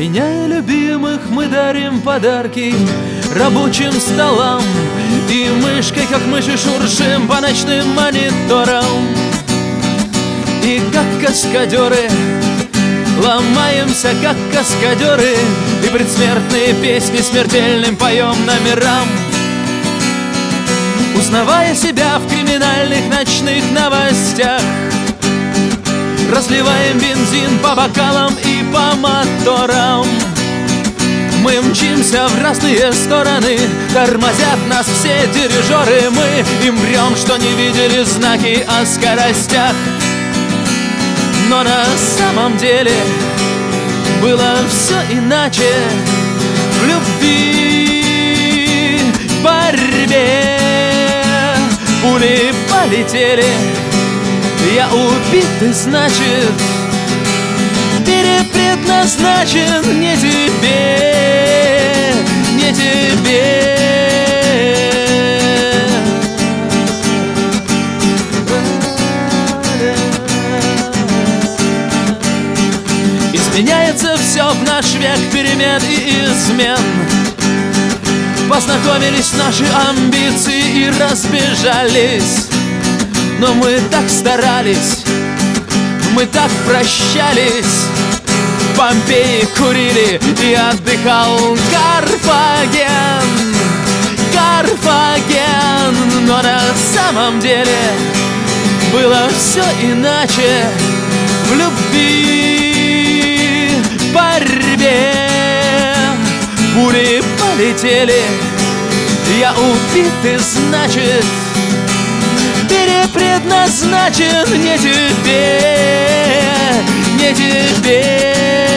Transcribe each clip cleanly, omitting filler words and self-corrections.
Сменяя любимых, мы дарим подарки рабочим столам, и мышкой, как мыши, шуршим по ночным мониторам. И как каскадеры ломаемся, как каскадеры, и предсмертные песни смертельным поем номерам, узнавая себя в криминальных ночных новостях. Разливаем бензин по бокалам и по моторам. Мы мчимся в разные стороны, тормозят нас все дирижеры. Мы им врем, что не видели знаки о скоростях. Но на самом деле было все иначе. В любви, в борьбе пули полетели. Я убитый, значит, перепредназначен не тебе, не тебе. Изменяется все в наш век перемен и измен. Познакомились наши амбиции и разбежались. Но мы так старались, мы так прощались. В Помпеи курили и отдыхал Карфаген, Карфаген. Но на самом деле было все иначе. В любви, в борьбе пули полетели. Я убитый, значит, перепредназначен не тебе, не тебе.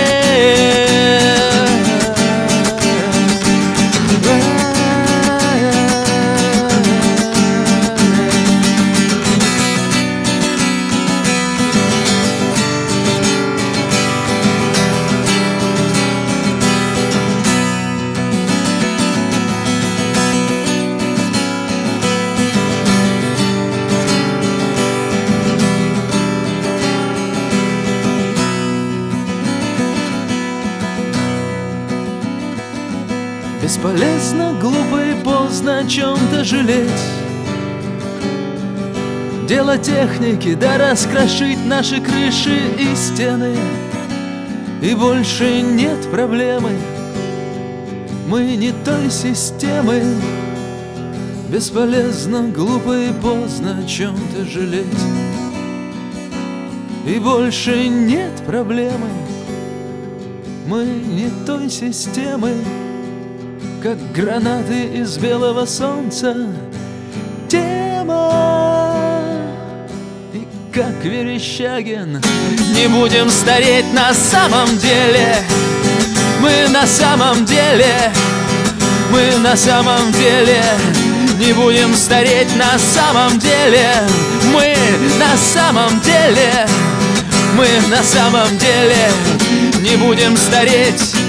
Бесполезно, глупо и поздно о чем-то жалеть. Дело техники, да раскрошить наши крыши и стены. И больше нет проблемы, мы не той системы. Бесполезно, глупо и поздно о чем-то жалеть. И больше нет проблемы, мы не той системы. Как гранаты из белого солнца тема. И как Верещагин не будем стареть на самом деле. Мы на самом деле, мы на самом деле не будем стареть на самом деле. Мы на самом деле, мы на самом деле не будем стареть.